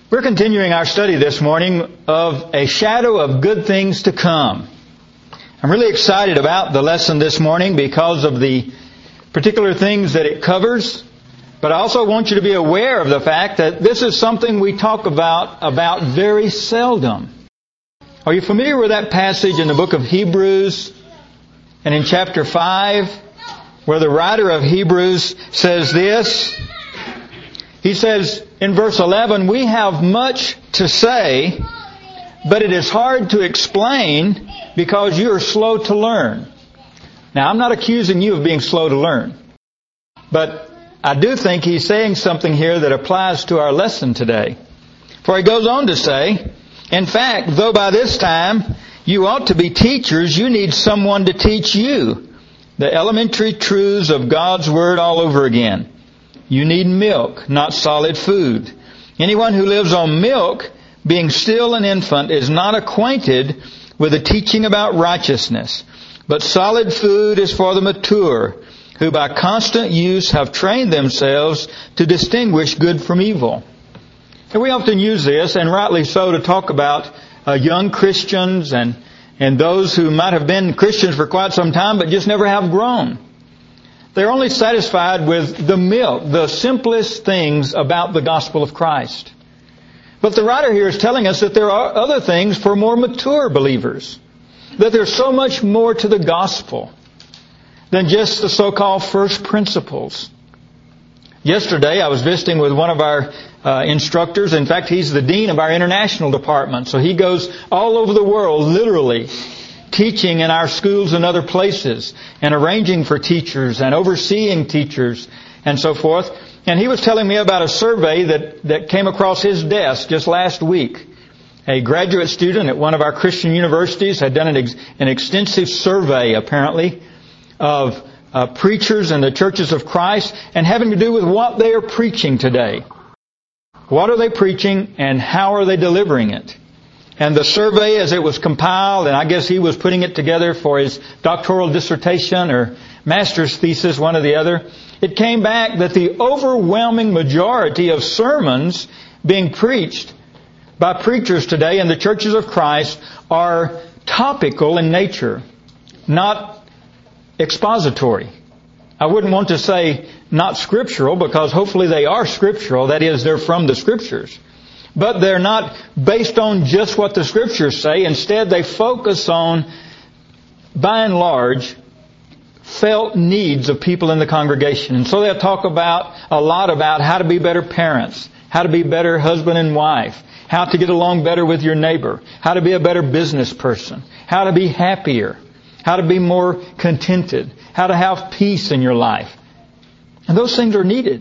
We're continuing our study this morning of a shadow of good things to come. I'm really excited about the lesson this morning because of the particular things that it covers, but I also want you to be aware of the fact that this is something we talk about very seldom. Are you familiar with that passage in the book of Hebrews and in chapter 5 where the writer of Hebrews says this? He says in verse 11, "We have much to say, but it is hard to explain because you are slow to learn." Now, I'm not accusing you of being slow to learn, but I do think he's saying something here that applies to our lesson today. For he goes on to say, "In fact, though by this time you ought to be teachers, you need someone to teach you the elementary truths of God's Word all over again. You need milk, not solid food. Anyone who lives on milk, being still an infant, is not acquainted with the teaching about righteousness. But solid food is for the mature, who by constant use have trained themselves to distinguish good from evil." And we often use this, and rightly so, to talk about young Christians and those who might have been Christians for quite some time but just never have grown. They're only satisfied with the milk, the simplest things about the gospel of Christ. But the writer here is telling us that there are other things for more mature believers. That there's so much more to the gospel than just the so-called first principles. Yesterday I was visiting with one of our instructors. In fact, he's the dean of our international department. So he goes all over the world, literally, teaching in our schools and other places, and arranging for teachers and overseeing teachers and so forth. And he was telling me about a survey that came across his desk just last week. A graduate student at one of our Christian universities had done an extensive survey, apparently, of preachers in the churches of Christ, and having to do with what they are preaching today. What are they preaching, and how are they delivering it? And the survey, as it was compiled, and I guess he was putting it together for his doctoral dissertation or master's thesis, one or the other, it came back that the overwhelming majority of sermons being preached by preachers today in the churches of Christ are topical in nature, not expository. I wouldn't want to say not scriptural, because hopefully they are scriptural, that is, they're from the Scriptures. But they're not based on just what the Scriptures say. Instead, they focus on, by and large, felt needs of people in the congregation. And so they'll talk a lot about how to be better parents, how to be better husband and wife, how to get along better with your neighbor, how to be a better business person, how to be happier, how to be more contented, how to have peace in your life. And those things are needed.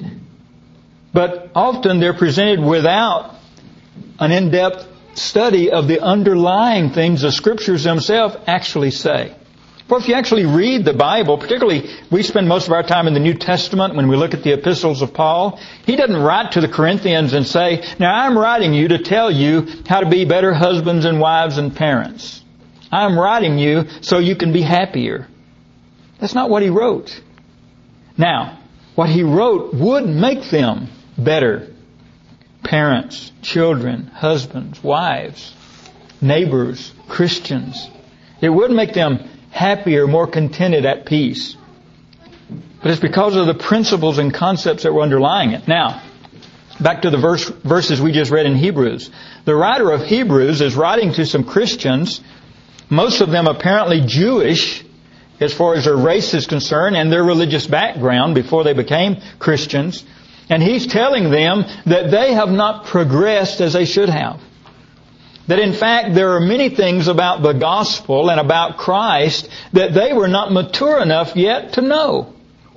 But often they're presented without an in-depth study of the underlying things the Scriptures themselves actually say. For if you actually read the Bible, particularly we spend most of our time in the New Testament when we look at the epistles of Paul, he doesn't write to the Corinthians and say, "Now I'm writing you to tell you how to be better husbands and wives and parents. I'm writing you so you can be happier." That's not what he wrote. Now, what he wrote would make them better parents, children, husbands, wives, neighbors, Christians. It would make them happier, more contented, at peace. But it's because of the principles and concepts that were underlying it. Now, back to the verses we just read in Hebrews. The writer of Hebrews is writing to some Christians, most of them apparently Jewish as far as their race is concerned and their religious background before they became Christians. And he's telling them that they have not progressed as they should have. That in fact there are many things about the gospel and about Christ that they were not mature enough yet to know.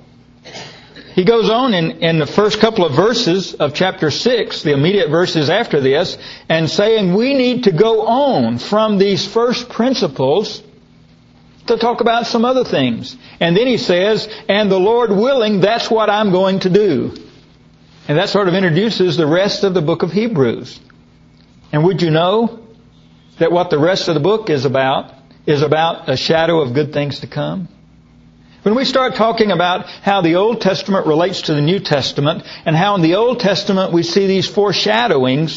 He goes on in the first couple of verses of chapter 6, the immediate verses after this, and saying we need to go on from these first principles to talk about some other things. And then he says, "And the Lord willing, that's what I'm going to do." And that sort of introduces the rest of the book of Hebrews. And would you know that what the rest of the book is about a shadow of good things to come? When we start talking about how the Old Testament relates to the New Testament, and how in the Old Testament we see these foreshadowings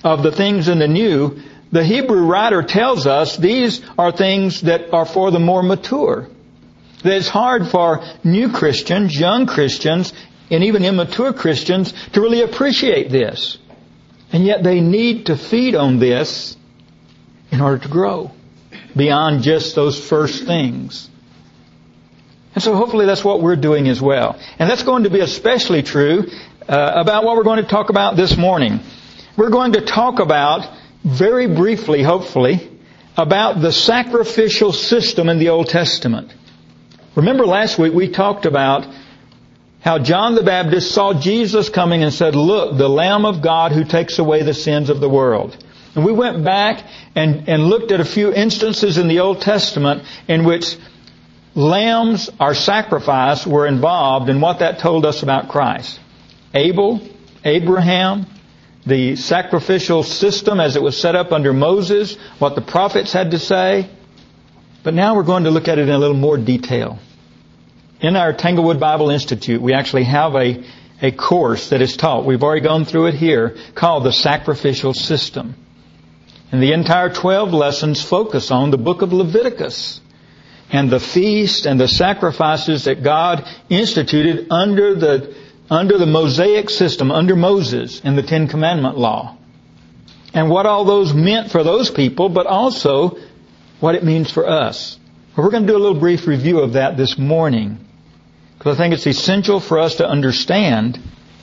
of the things in the new, the Hebrew writer tells us these are things that are for the more mature. That it's hard for new Christians, young Christians, and even immature Christians to really appreciate this. And yet they need to feed on this in order to grow beyond just those first things. And so hopefully that's what we're doing as well. And that's going to be especially true about what we're going to talk about this morning. We're going to talk about, very briefly, hopefully, about the sacrificial system in the Old Testament. Remember last week we talked about how John the Baptist saw Jesus coming and said, "Look, the Lamb of God who takes away the sins of the world." And we went back and looked at a few instances in the Old Testament in which lambs or sacrifice were involved in what that told us about Christ. Abel, Abraham, the sacrificial system as it was set up under Moses, what the prophets had to say. But now we're going to look at it in a little more detail. In our Tanglewood Bible Institute, we actually have a course that is taught. We've already gone through it here, called the Sacrificial System. And the entire 12 lessons focus on the book of Leviticus and the feast and the sacrifices that God instituted under the Mosaic system, under Moses and the Ten Commandment law. And what all those meant for those people, but also what it means for us. Well, we're going to do a little brief review of that this morning, because I think it's essential for us to understand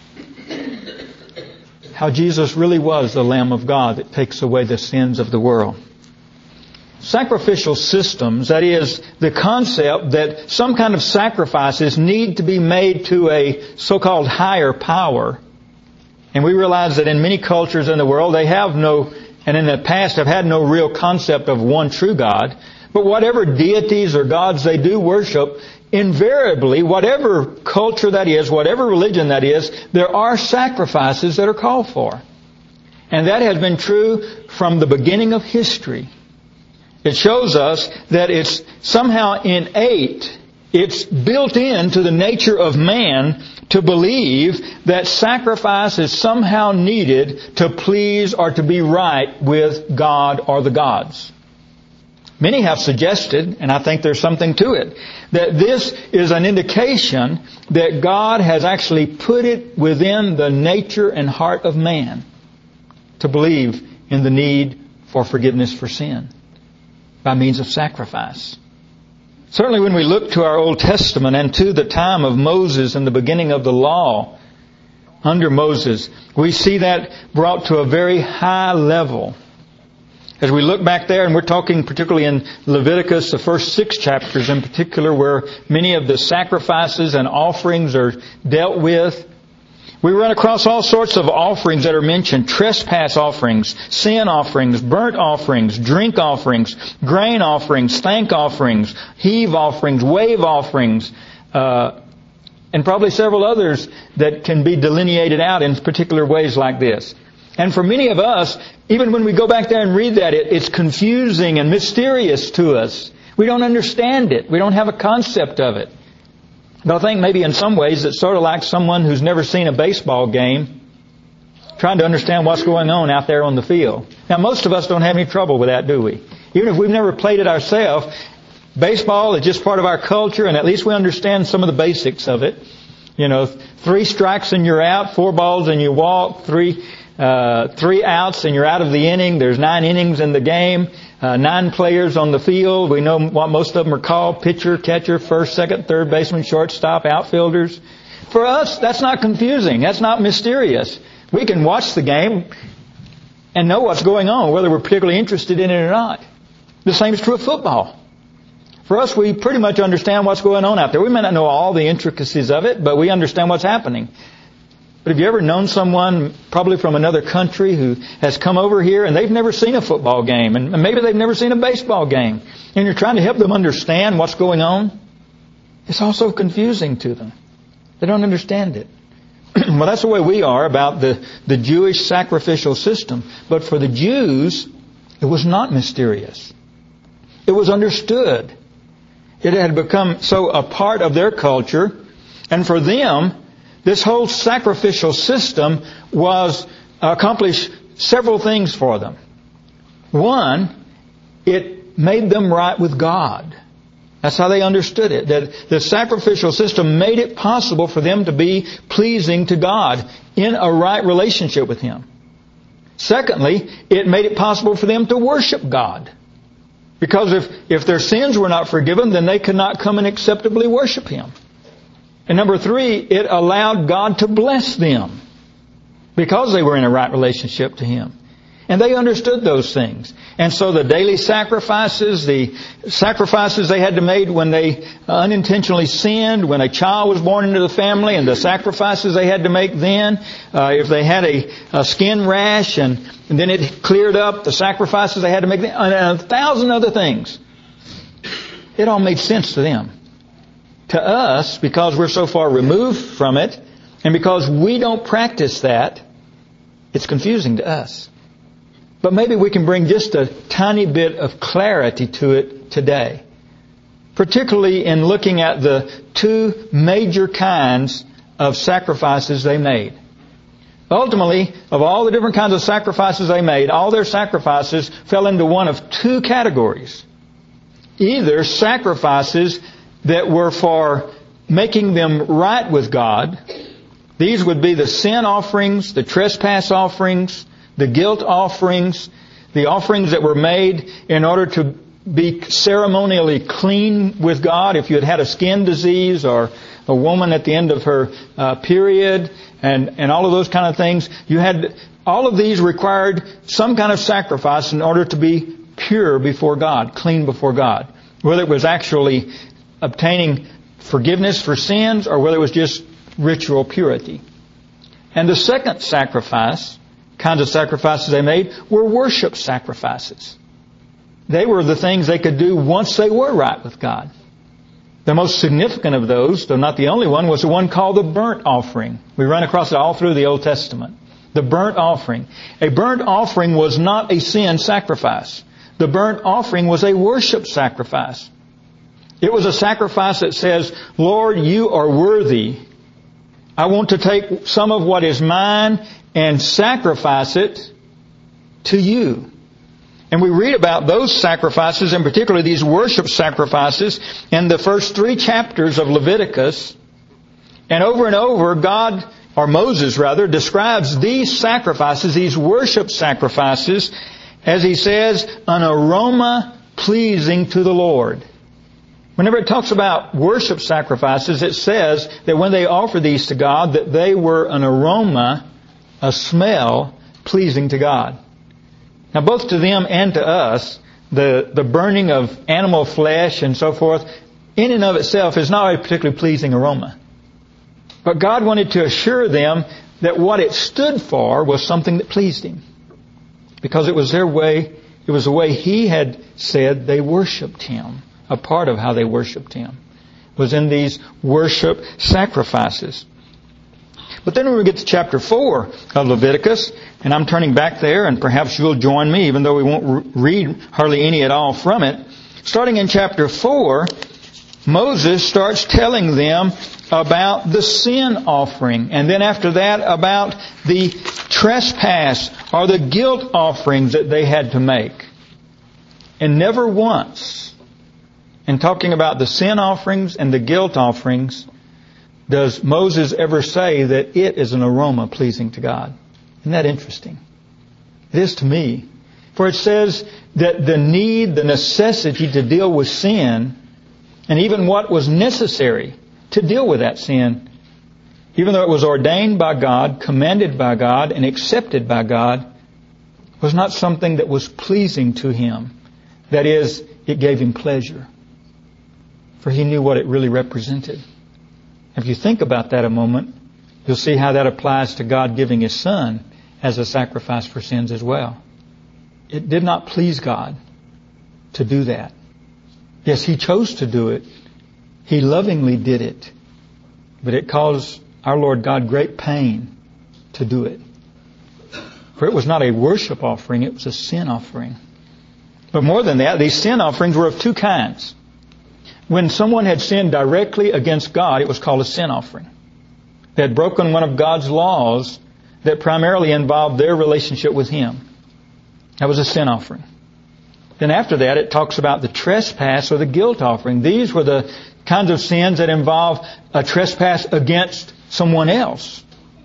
how Jesus really was the Lamb of God that takes away the sins of the world. Sacrificial systems, that is, the concept that some kind of sacrifices need to be made to a so-called higher power. And we realize that in many cultures in the world, they have no, and in the past have had no real concept of one true God. But whatever deities or gods they do worship, invariably, whatever culture that is, whatever religion that is, there are sacrifices that are called for. And that has been true from the beginning of history. It shows us that it's somehow innate, it's built into the nature of man to believe that sacrifice is somehow needed to please or to be right with God or the gods. Many have suggested, and I think there's something to it, that this is an indication that God has actually put it within the nature and heart of man to believe in the need for forgiveness for sin by means of sacrifice. Certainly when we look to our Old Testament and to the time of Moses and the beginning of the law under Moses, we see that brought to a very high level. As we look back there, and we're talking particularly in Leviticus, the first 6 chapters in particular, where many of the sacrifices and offerings are dealt with, we run across all sorts of offerings that are mentioned: trespass offerings, sin offerings, burnt offerings, drink offerings, grain offerings, thank offerings, heave offerings, wave offerings, and probably several others that can be delineated out in particular ways like this. And for many of us, even when we go back there and read that, it's confusing and mysterious to us. We don't understand it. We don't have a concept of it. But I think maybe in some ways it's sort of like someone who's never seen a baseball game trying to understand what's going on out there on the field. Now, most of us don't have any trouble with that, do we? Even if we've never played it ourselves, baseball is just part of our culture, and at least we understand some of the basics of it. 3 strikes and you're out, 4 balls and you walk, 3 outs and you're out of the inning. There's 9 innings in the game, 9 players on the field. We know what most of them are called: pitcher, catcher, first, second, third baseman, shortstop, outfielders. For us, that's not confusing. That's not mysterious. We can watch the game and know what's going on, whether we're particularly interested in it or not. The same is true of football. For us, we pretty much understand what's going on out there. We may not know all the intricacies of it, but we understand what's happening. But have you ever known someone, probably from another country, who has come over here and they've never seen a football game, and maybe they've never seen a baseball game, and you're trying to help them understand what's going on? It's also confusing to them. They don't understand it. Well, that's the way we are about the Jewish sacrificial system. But for the Jews, it was not mysterious. It was understood. It had become so a part of their culture, and for them, this whole sacrificial system was accomplished several things for them. One, it made them right with God. That's how they understood it. That the sacrificial system made it possible for them to be pleasing to God in a right relationship with Him. Secondly, it made it possible for them to worship God. Because if their sins were not forgiven, then they could not come and acceptably worship Him. And number three, it allowed God to bless them because they were in a right relationship to Him. And they understood those things. And so the daily sacrifices, the sacrifices they had to make when they unintentionally sinned, when a child was born into the family, and the sacrifices they had to make then, if they had a skin rash and then it cleared up, the sacrifices they had to make then, and 1,000 other things. It all made sense to them. To us, because we're so far removed from it, and because we don't practice that, it's confusing to us. But maybe we can bring just a tiny bit of clarity to it today. Particularly in looking at the two major kinds of sacrifices they made. Ultimately, of all the different kinds of sacrifices they made, all their sacrifices fell into one of two categories. Either sacrifices that were for making them right with God. These would be the sin offerings, the trespass offerings, the guilt offerings, the offerings that were made in order to be ceremonially clean with God. If you had had a skin disease or a woman at the end of her period and all of those kind of things, all of these required some kind of sacrifice in order to be pure before God, clean before God. Whether it was actually obtaining forgiveness for sins or whether it was just ritual purity. And the second kinds of sacrifices they made were worship sacrifices. They were the things they could do once they were right with God. The most significant of those, though not the only one, was the one called the burnt offering. We run across it all through the Old Testament. The burnt offering. A burnt offering was not a sin sacrifice. The burnt offering was a worship sacrifice. It was a sacrifice that says, Lord, you are worthy. I want to take some of what is mine and sacrifice it to you. And we read about those sacrifices, in particular these worship sacrifices, in the first 3 chapters of Leviticus. And over, God, or Moses rather, describes these sacrifices, these worship sacrifices, as he says, an aroma pleasing to the Lord. Whenever it talks about worship sacrifices, it says that when they offer these to God, that they were an aroma, a smell pleasing to God. Now both to them and to us, the burning of animal flesh and so forth, in and of itself is not a particularly pleasing aroma. But God wanted to assure them that what it stood for was something that pleased Him. Because it was their way, it was the way He had said they worshipped Him. A part of how they worshipped Him was in these worship sacrifices. But then when we get to chapter 4 of Leviticus, and I'm turning back there, and perhaps you'll join me, even though we won't read hardly any at all from it. Starting in chapter 4, Moses starts telling them about the sin offering, and then after that about the trespass or the guilt offerings that they had to make. And never once, in talking about the sin offerings and the guilt offerings, does Moses ever say that it is an aroma pleasing to God. Isn't that interesting? It is to me. For it says that the need, the necessity to deal with sin, and even what was necessary to deal with that sin, even though it was ordained by God, commanded by God, and accepted by God, was not something that was pleasing to Him. That is, it gave Him pleasure. For He knew what it really represented. If you think about that a moment, you'll see how that applies to God giving His Son as a sacrifice for sins as well. It did not please God to do that. Yes, He chose to do it. He lovingly did it. But it caused our Lord God great pain to do it. For it was not a worship offering, it was a sin offering. But more than that, these sin offerings were of two kinds. When someone had sinned directly against God, it was called a sin offering. They had broken one of God's laws that primarily involved their relationship with Him. That was a sin offering. Then after that, it talks about the trespass or the guilt offering. These were the kinds of sins that involve a trespass against someone else.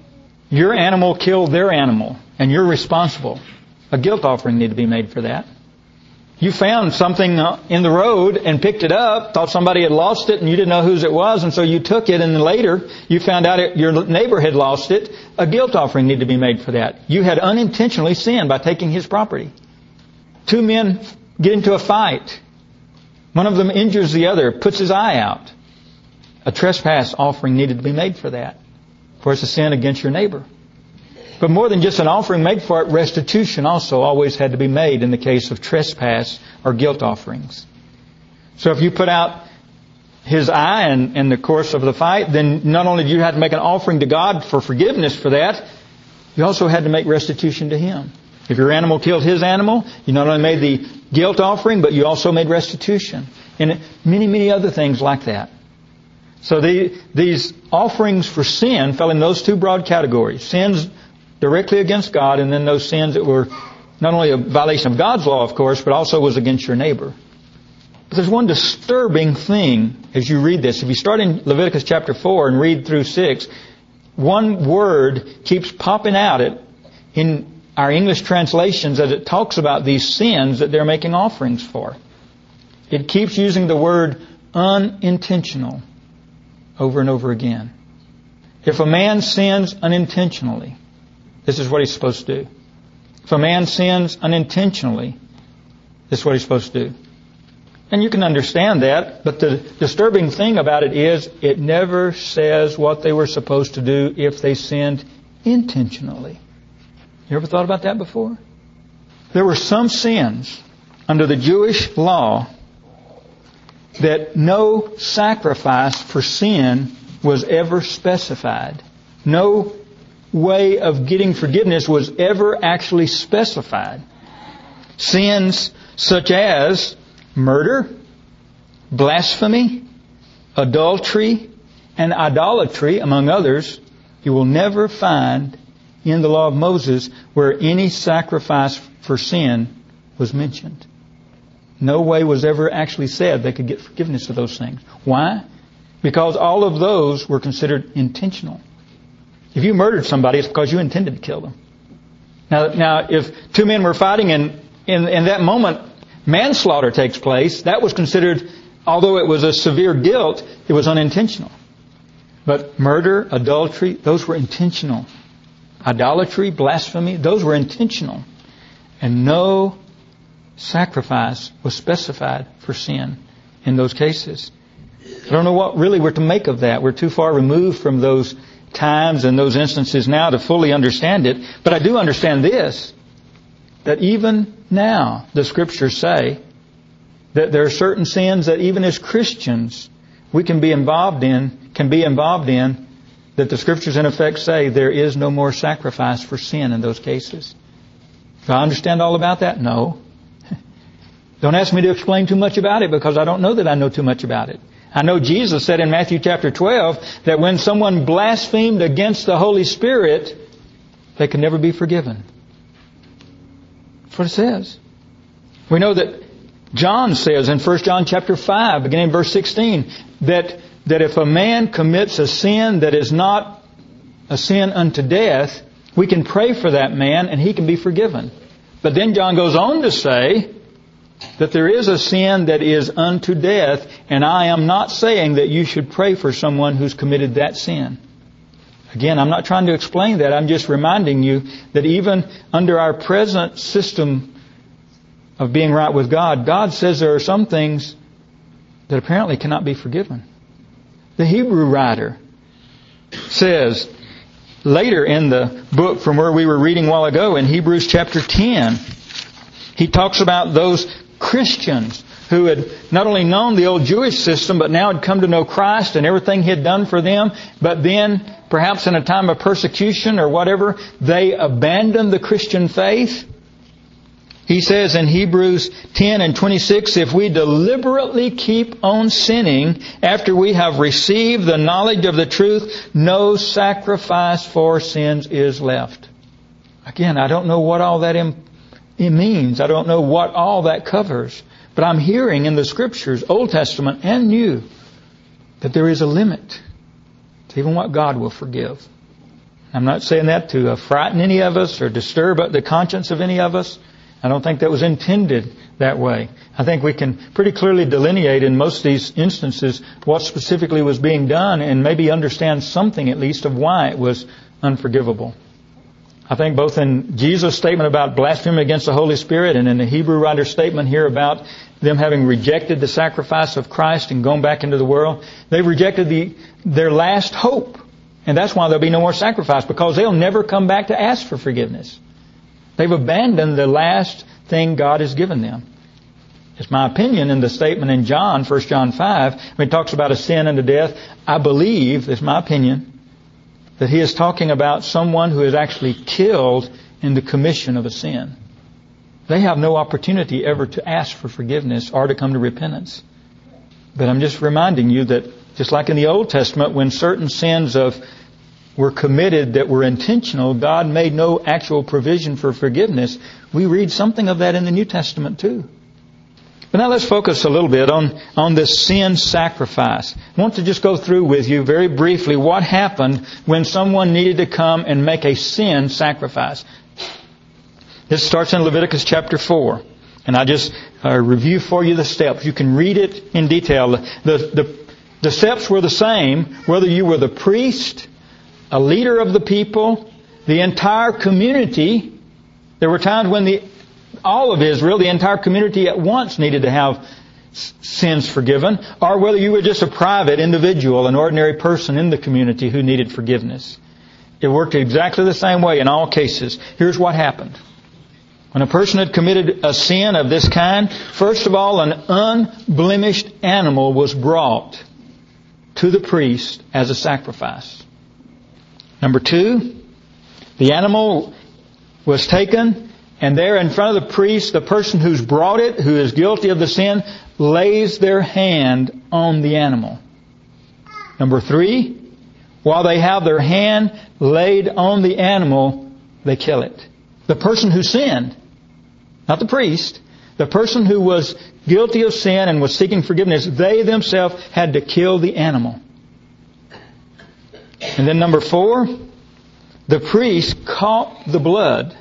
Your animal killed their animal, and you're responsible. A guilt offering needed to be made for that. You found something in the road and picked it up, thought somebody had lost it and you didn't know whose it was, and so you took it, and then later you found out your neighbor had lost it. A guilt offering needed to be made for that. You had unintentionally sinned by taking his property. Two men get into a fight. One of them injures the other, puts his eye out. A trespass offering needed to be made for that. For it's a sin against your neighbor. But more than just an offering made for it, restitution also always had to be made in the case of trespass or guilt offerings. So if you put out his eye in the course of the fight, then not only did you have to make an offering to God for forgiveness for that, you also had to make restitution to Him. If your animal killed his animal, you not only made the guilt offering, but you also made restitution. And many, many other things like that. So these offerings for sin fell in those two broad categories. Sins directly against God, and then those sins that were not only a violation of God's law, of course, but also was against your neighbor. But there's one disturbing thing as you read this. If you start in Leviticus chapter 4 and read through 6, one word keeps popping out in our English translations as it talks about these sins that they're making offerings for. It keeps using the word unintentional over and over again. If a man sins unintentionally, this is what he's supposed to do. If a man sins unintentionally, this is what he's supposed to do. And you can understand that, but the disturbing thing about it is it never says what they were supposed to do if they sinned intentionally. You ever thought about that before? There were some sins under the Jewish law that no sacrifice for sin was ever specified. No way of getting forgiveness was ever actually specified. Sins such as murder, blasphemy, adultery, and idolatry, among others, you will never find in the law of Moses where any sacrifice for sin was mentioned. No way was ever actually said they could get forgiveness of those things. Why? Because all of those were considered intentional. If you murdered somebody, it's because you intended to kill them. Now, if two men were fighting and in that moment manslaughter takes place, that was considered, although it was a severe guilt, it was unintentional. But murder, adultery, those were intentional. Idolatry, blasphemy, those were intentional. And no sacrifice was specified for sin in those cases. I don't know what really we're to make of that. We're too far removed from those times and those instances now to fully understand it. But I do understand this, that even now the Scriptures say that there are certain sins that even as Christians we can be involved in, that the Scriptures in effect say there is no more sacrifice for sin in those cases. Do I understand all about that? No. Don't ask me to explain too much about it, because I don't know that I know too much about it. I know Jesus said in Matthew chapter 12 that when someone blasphemed against the Holy Spirit, they could never be forgiven. That's what it says. We know that John says in 1 John chapter 5, beginning in verse 16, that if a man commits a sin that is not a sin unto death, we can pray for that man and he can be forgiven. But then John goes on to say that there is a sin that is unto death, and I am not saying that you should pray for someone who's committed that sin. Again, I'm not trying to explain that. I'm just reminding you that even under our present system of being right with God, God says there are some things that apparently cannot be forgiven. The Hebrew writer says later in the book from where we were reading a while ago, in Hebrews chapter 10, he talks about those Christians who had not only known the old Jewish system, but now had come to know Christ and everything He had done for them. But then, perhaps in a time of persecution or whatever, they abandoned the Christian faith. He says in Hebrews 10 and 26, if we deliberately keep on sinning after we have received the knowledge of the truth, no sacrifice for sins is left. Again, I don't know what all that it means. I don't know what all that covers. But I'm hearing in the Scriptures, Old Testament and New, that there is a limit to even what God will forgive. I'm not saying that to frighten any of us or disturb the conscience of any of us. I don't think that was intended that way. I think we can pretty clearly delineate in most of these instances what specifically was being done and maybe understand something at least of why it was unforgivable. I think both in Jesus' statement about blasphemy against the Holy Spirit and in the Hebrew writer's statement here about them having rejected the sacrifice of Christ and gone back into the world, they've rejected their last hope. And that's why there'll be no more sacrifice, because they'll never come back to ask for forgiveness. They've abandoned the last thing God has given them. It's my opinion in the statement in John, 1 John 5, when he talks about a sin unto death, I believe, it's my opinion, that he is talking about someone who is actually killed in the commission of a sin. They have no opportunity ever to ask for forgiveness or to come to repentance. But I'm just reminding you that just like in the Old Testament, when certain sins were committed that were intentional, God made no actual provision for forgiveness. We read something of that in the New Testament too. But now let's focus a little bit on this sin sacrifice. I want to just go through with you very briefly what happened when someone needed to come and make a sin sacrifice. This starts in Leviticus chapter 4. And I just review for you the steps. You can read it in detail. The steps were the same whether you were the priest, a leader of the people, the entire community. There were times when all of Israel, the entire community at once needed to have sins forgiven, or whether you were just a private individual, an ordinary person in the community who needed forgiveness. It worked exactly the same way in all cases. Here's what happened. When a person had committed a sin of this kind, first of all, an unblemished animal was brought to the priest as a sacrifice. Number 2, the animal was taken, and there in front of the priest, the person who's brought it, who is guilty of the sin, lays their hand on the animal. Number 3, while they have their hand laid on the animal, they kill it. The person who sinned, not the priest, the person who was guilty of sin and was seeking forgiveness, they themselves had to kill the animal. And then number 4, the priest caught the blood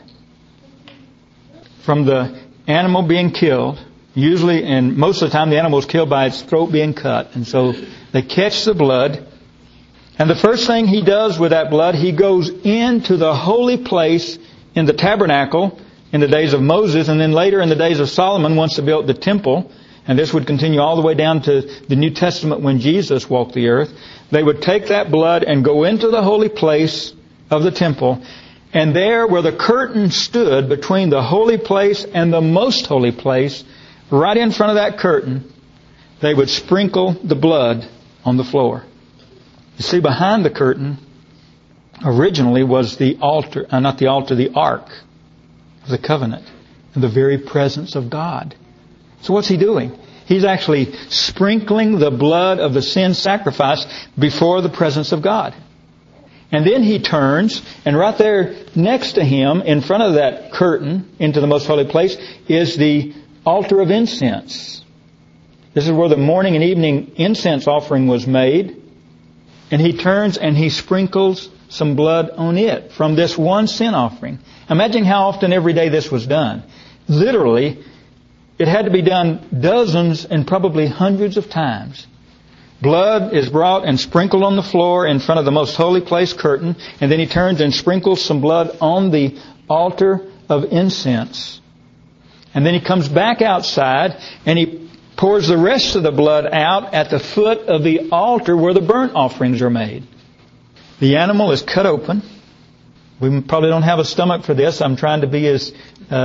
from the animal being killed. Usually, and most of the time, the animal was killed by its throat being cut. And so they catch the blood. And the first thing he does with that blood, he goes into the holy place in the tabernacle in the days of Moses, and then later in the days of Solomon once they built the temple. And this would continue all the way down to the New Testament when Jesus walked the earth. They would take that blood and go into the holy place of the temple. And there where the curtain stood between the holy place and the most holy place, right in front of that curtain, they would sprinkle the blood on the floor. You see, behind the curtain originally was the altar, the ark of the covenant, and the very presence of God. So what's he doing? He's actually sprinkling the blood of the sin sacrifice before the presence of God. And then he turns, and right there next to him, in front of that curtain into the most holy place, is the altar of incense. This is where the morning and evening incense offering was made. And he turns and he sprinkles some blood on it from this one sin offering. Imagine how often every day this was done. Literally, it had to be done dozens and probably hundreds of times. Blood is brought and sprinkled on the floor in front of the most holy place curtain, and then he turns and sprinkles some blood on the altar of incense. And then he comes back outside and he pours the rest of the blood out at the foot of the altar where the burnt offerings are made. The animal is cut open. We probably don't have a stomach for this. I'm trying to be as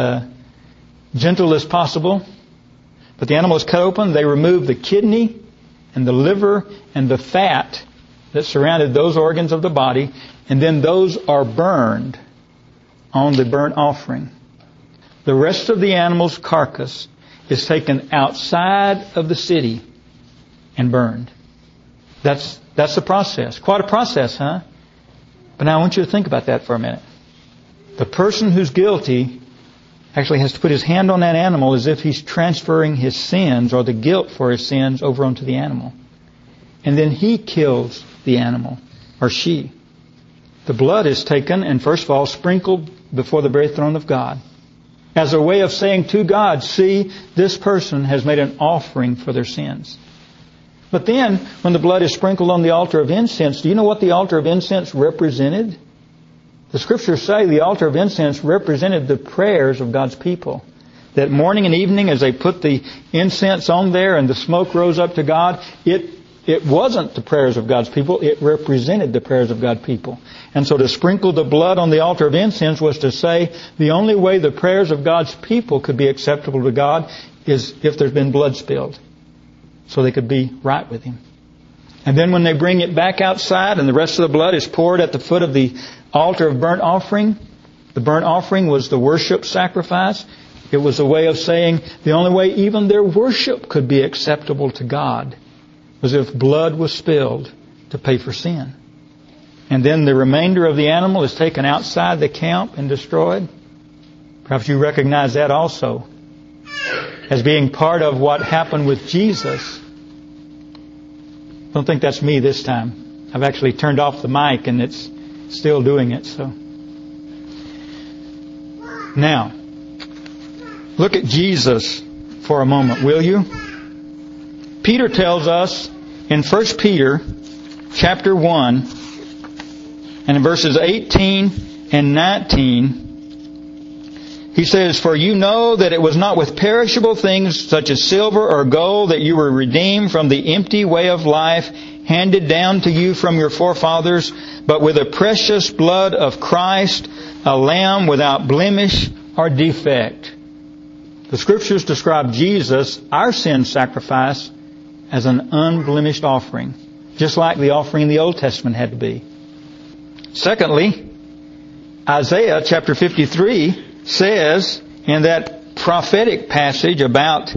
gentle as possible. But the animal is cut open. They remove the kidney and the liver and the fat that surrounded those organs of the body. And then those are burned on the burnt offering. the rest of the animal's carcass is taken outside of the city and burned. That's the process. Quite a process, huh? But now I want you to think about that for a minute. The person who's guilty actually has to put his hand on that animal as if he's transferring his sins or the guilt for his sins over onto the animal. And then he kills the animal, or she. The blood is taken and first of all sprinkled before the very throne of God as a way of saying to God, see, this person has made an offering for their sins. But then, when the blood is sprinkled on the altar of incense, do you know what the altar of incense represented? The Scriptures say the altar of incense represented the prayers of God's people. That morning and evening as they put the incense on there and the smoke rose up to God, it wasn't the prayers of God's people, it represented the prayers of God's people. And so to sprinkle the blood on the altar of incense was to say the only way the prayers of God's people could be acceptable to God is if there's been blood spilled. So they could be right with Him. And then when they bring it back outside and the rest of the blood is poured at the foot of the altar of burnt offering, the burnt offering was the worship sacrifice. It was a way of saying the only way even their worship could be acceptable to God was if blood was spilled to pay for sin. And then the remainder of the animal is taken outside the camp and destroyed. Perhaps you recognize that also as being part of what happened with Jesus. Don't think that's me this time. I've actually turned off the mic and it's still doing it. So now, look at Jesus for a moment, will you? Peter tells us in 1 Peter chapter 1 and in verses 18 and 19, he says, for you know that it was not with perishable things such as silver or gold that you were redeemed from the empty way of life handed down to you from your forefathers, but with the precious blood of Christ, a lamb without blemish or defect. The Scriptures describe Jesus, our sin sacrifice, as an unblemished offering, just like the offering in the Old Testament had to be. Secondly, Isaiah chapter 53 says in that prophetic passage about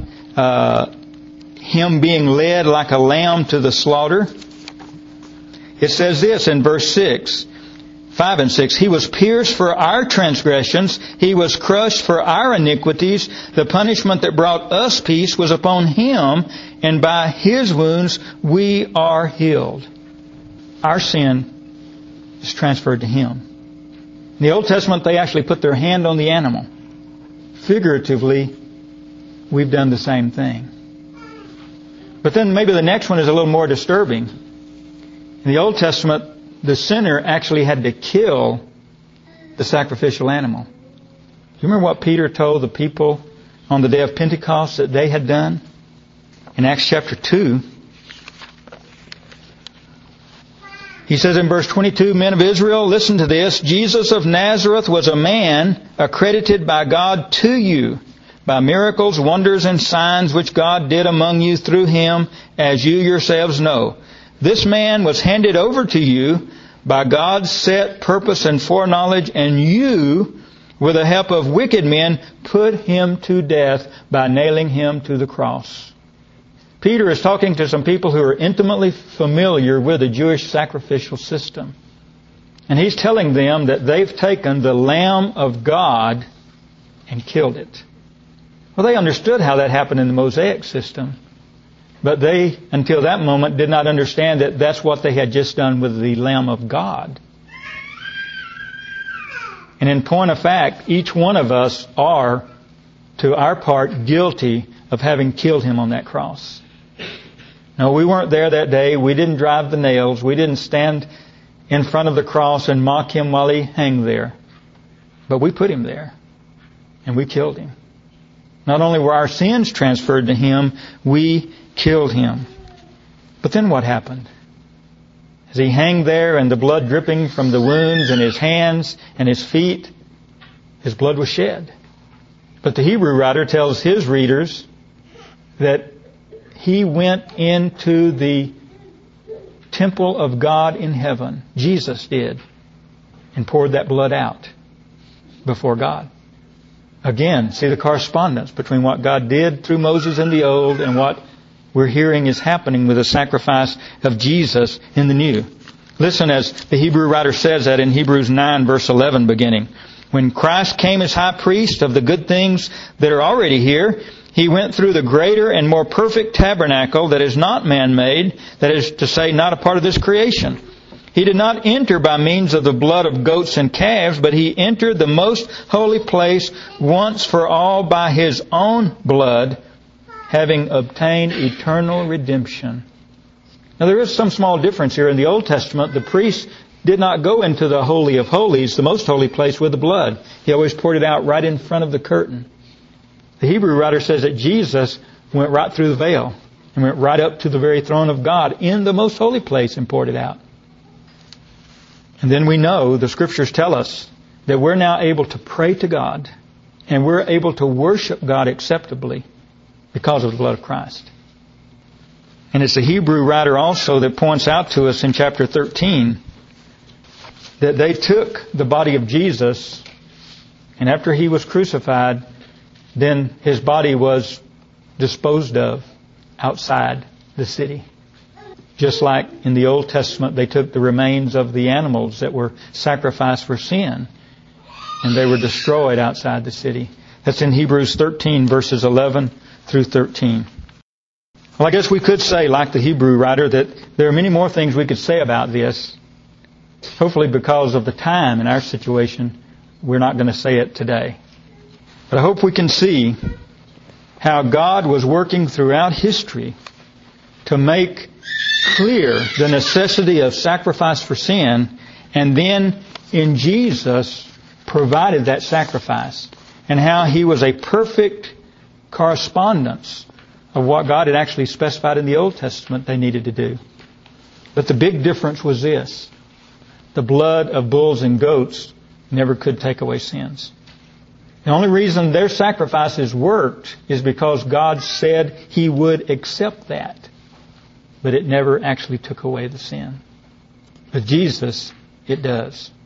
Him being led like a lamb to the slaughter, it says this in verse 5 and 6, He was pierced for our transgressions, He was crushed for our iniquities, the punishment that brought us peace was upon Him, and by His wounds we are healed. Our sin is transferred to Him. In the Old Testament, they actually put their hand on the animal. Figuratively, we've done the same thing. But then maybe the next one is a little more disturbing. In the Old Testament, the sinner actually had to kill the sacrificial animal. Do you remember what Peter told the people on the day of Pentecost that they had done? In Acts chapter 2, he says in verse 22, Men of Israel, listen to this. Jesus of Nazareth was a man accredited by God to you by miracles, wonders, and signs which God did among you through Him, as you yourselves know. This man was handed over to you by God's set purpose and foreknowledge, and you, with the help of wicked men, put Him to death by nailing Him to the cross. Peter is talking to some people who are intimately familiar with the Jewish sacrificial system. And he's telling them that they've taken the Lamb of God and killed it. Well, they understood how that happened in the Mosaic system. But they, until that moment, did not understand that that's what they had just done with the Lamb of God. And in point of fact, each one of us are, to our part, guilty of having killed Him on that cross. No, we weren't there that day. We didn't drive the nails. We didn't stand in front of the cross and mock Him while He hung there. But we put Him there. And we killed Him. Not only were our sins transferred to Him, we killed Him. But then what happened? As He hung there and the blood dripping from the wounds in His hands and His feet, His blood was shed. But the Hebrew writer tells his readers that He went into the temple of God in heaven. Jesus did. And poured that blood out before God. Again, see the correspondence between what God did through Moses in the Old and what we're hearing is happening with the sacrifice of Jesus in the New. Listen as the Hebrew writer says that in Hebrews 9 verse 11 beginning. When Christ came as high priest of the good things that are already here, He went through the greater and more perfect tabernacle that is not man-made, that is to say, not a part of this creation. He did not enter by means of the blood of goats and calves, but He entered the most holy place once for all by His own blood, having obtained eternal redemption. Now there is some small difference here. In the Old Testament, the priest did not go into the Holy of Holies, the most holy place, with the blood. He always poured it out right in front of the curtain. The Hebrew writer says that Jesus went right through the veil and went right up to the very throne of God in the most holy place and poured it out. And then we know, the Scriptures tell us, that we're now able to pray to God and we're able to worship God acceptably because of the blood of Christ. And it's the Hebrew writer also that points out to us in chapter 13 that they took the body of Jesus, and after He was crucified, then His body was disposed of outside the city. Just like in the Old Testament, they took the remains of the animals that were sacrificed for sin, and they were destroyed outside the city. That's in Hebrews 13, verses 11 through 13. Well, I guess we could say, like the Hebrew writer, that there are many more things we could say about this. Hopefully because of the time in our situation, we're not going to say it today. But I hope we can see how God was working throughout history to make clear the necessity of sacrifice for sin, and then in Jesus provided that sacrifice, and how He was a perfect correspondence of what God had actually specified in the Old Testament they needed to do. But the big difference was this: the blood of bulls and goats never could take away sins. The only reason their sacrifices worked is because God said He would accept that. But it never actually took away the sin. But Jesus, it does.